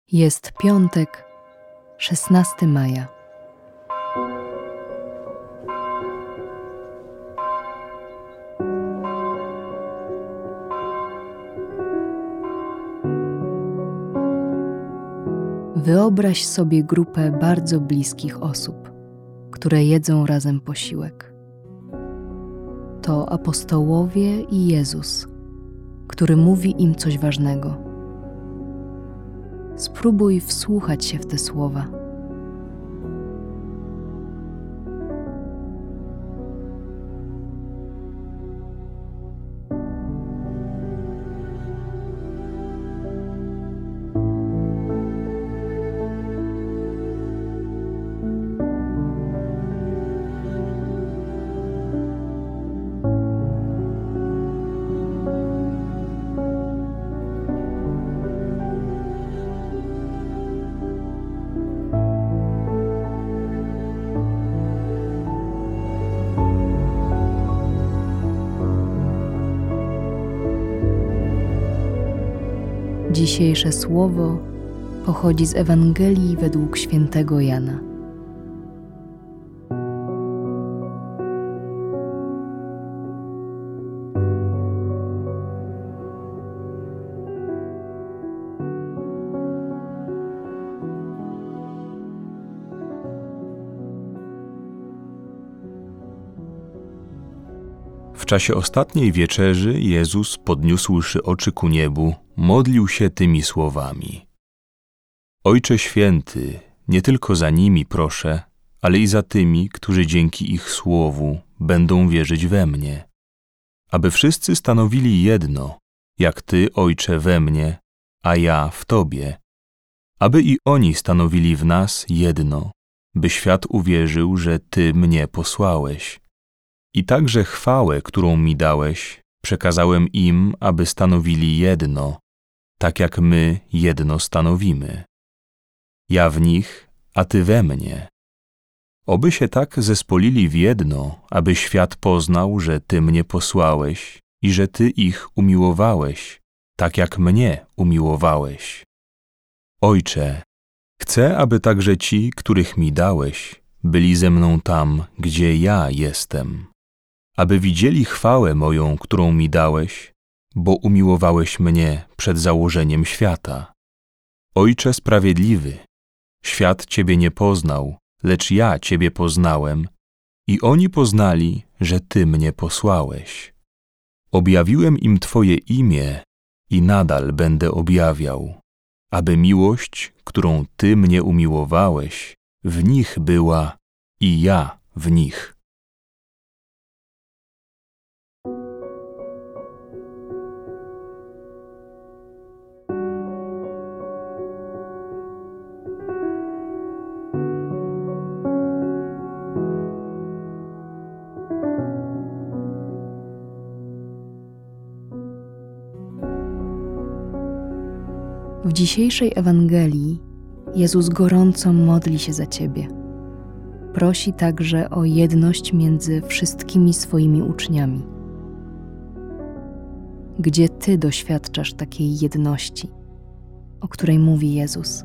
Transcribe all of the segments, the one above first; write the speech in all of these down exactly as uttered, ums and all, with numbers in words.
Jest piątek, szesnastego maja. Wyobraź sobie grupę bardzo bliskich osób, które jedzą razem posiłek. To apostołowie i Jezus, który mówi im coś ważnego. Spróbuj wsłuchać się w te słowa. Dzisiejsze słowo pochodzi z Ewangelii według świętego Jana. W czasie ostatniej wieczerzy Jezus, podniósłszy oczy ku niebu, modlił się tymi słowami: Ojcze Święty, nie tylko za nimi proszę, ale i za tymi, którzy dzięki ich słowu będą wierzyć we mnie, aby wszyscy stanowili jedno, jak Ty, Ojcze, we mnie, a ja w Tobie, aby i oni stanowili w nas jedno, by świat uwierzył, że Ty mnie posłałeś. I także chwałę, którą mi dałeś, przekazałem im, aby stanowili jedno, tak jak my jedno stanowimy. Ja w nich, a Ty we mnie. Oby się tak zespolili w jedno, aby świat poznał, że Ty mnie posłałeś i że Ty ich umiłowałeś, tak jak mnie umiłowałeś. Ojcze, chcę, aby także ci, których mi dałeś, byli ze mną tam, gdzie ja jestem, aby widzieli chwałę moją, którą mi dałeś, bo umiłowałeś mnie przed założeniem świata. Ojcze sprawiedliwy, świat Ciebie nie poznał, lecz ja Ciebie poznałem i oni poznali, że Ty mnie posłałeś. Objawiłem im Twoje imię i nadal będę objawiał, aby miłość, którą Ty mnie umiłowałeś, w nich była i ja w nich. W dzisiejszej Ewangelii Jezus gorąco modli się za Ciebie. Prosi także o jedność między wszystkimi swoimi uczniami. Gdzie Ty doświadczasz takiej jedności, o której mówi Jezus?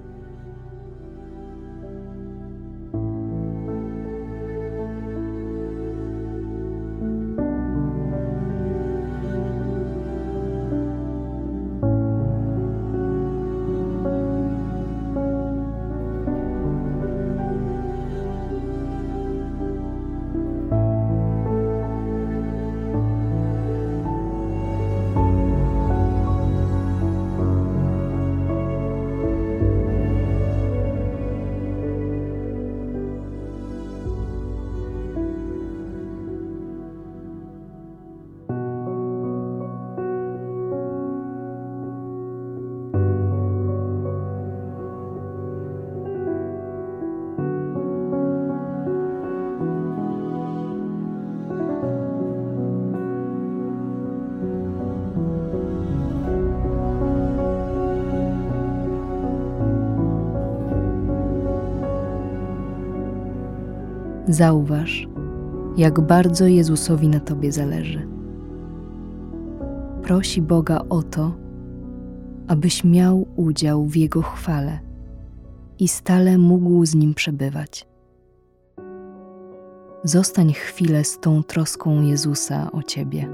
Zauważ, jak bardzo Jezusowi na Tobie zależy. Prosi Boga o to, abyś miał udział w Jego chwale i stale mógł z Nim przebywać. Zostań chwilę z tą troską Jezusa o Ciebie.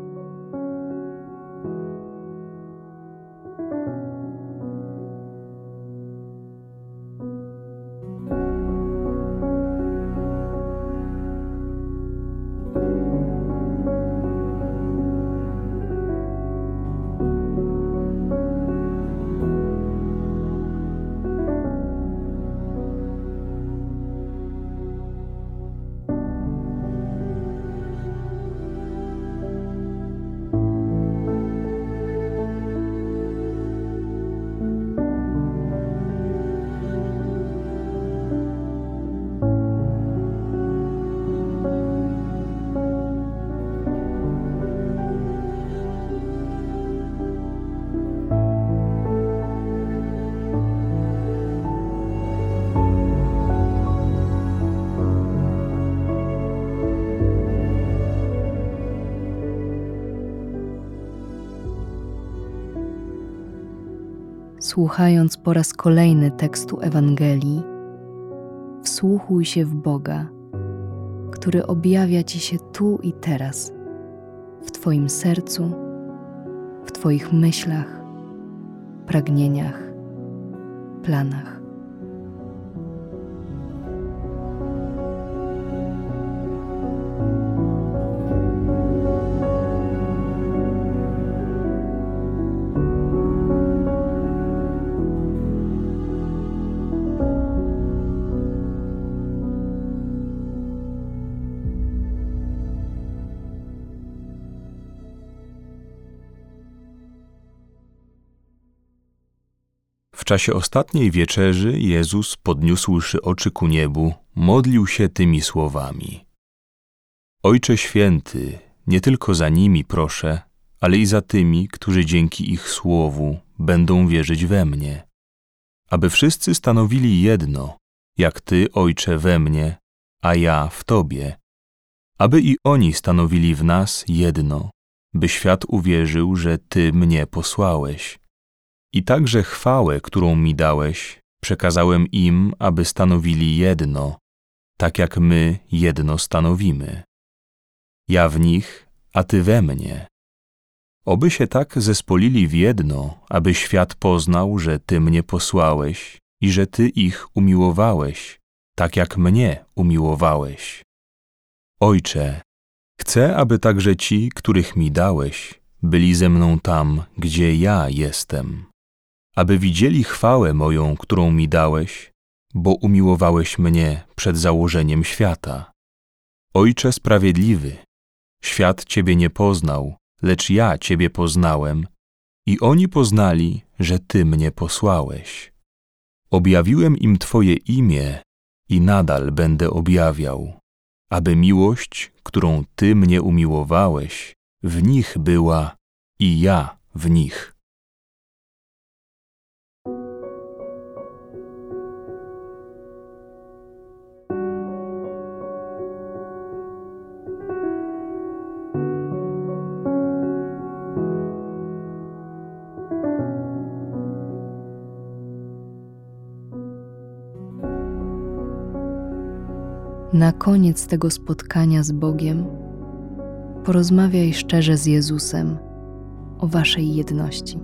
Słuchając po raz kolejny tekstu Ewangelii, wsłuchuj się w Boga, który objawia Ci się tu i teraz, w Twoim sercu, w Twoich myślach, pragnieniach, planach. W czasie ostatniej wieczerzy Jezus, podniósłszy oczy ku niebu, modlił się tymi słowami: Ojcze Święty, nie tylko za nimi proszę, ale i za tymi, którzy dzięki ich słowu będą wierzyć we mnie, aby wszyscy stanowili jedno, jak Ty, Ojcze, we mnie, a ja w Tobie, aby i oni stanowili w nas jedno, by świat uwierzył, że Ty mnie posłałeś. I także chwałę, którą mi dałeś, przekazałem im, aby stanowili jedno, tak jak my jedno stanowimy. Ja w nich, a Ty we mnie. Oby się tak zespolili w jedno, aby świat poznał, że Ty mnie posłałeś i że Ty ich umiłowałeś, tak jak mnie umiłowałeś. Ojcze, chcę, aby także ci, których mi dałeś, byli ze mną tam, gdzie ja jestem, aby widzieli chwałę moją, którą mi dałeś, bo umiłowałeś mnie przed założeniem świata. Ojcze sprawiedliwy, świat Ciebie nie poznał, lecz ja Ciebie poznałem i oni poznali, że Ty mnie posłałeś. Objawiłem im Twoje imię i nadal będę objawiał, aby miłość, którą Ty mnie umiłowałeś, w nich była i ja w nich. Na koniec tego spotkania z Bogiem porozmawiaj szczerze z Jezusem o waszej jedności.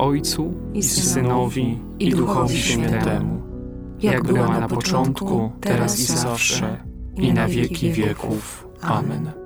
Ojcu i Synowi, i Duchowi Świętemu, jak była na początku, teraz i zawsze, i na wieki wieków. Amen.